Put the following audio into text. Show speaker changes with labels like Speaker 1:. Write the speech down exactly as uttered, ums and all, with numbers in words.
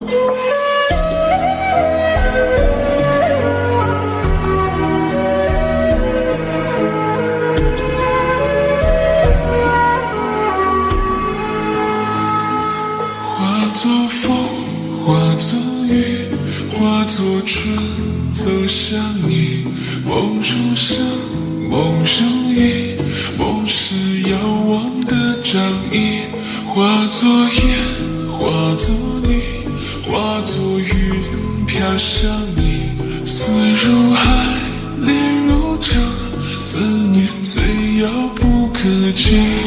Speaker 1: 化作风，化作雨，化作春，走向你。梦中生，梦中影，梦是遥望的掌印。化作烟，化作泥，化作云飘向你。思如海，恋如城，思念最遥不可及。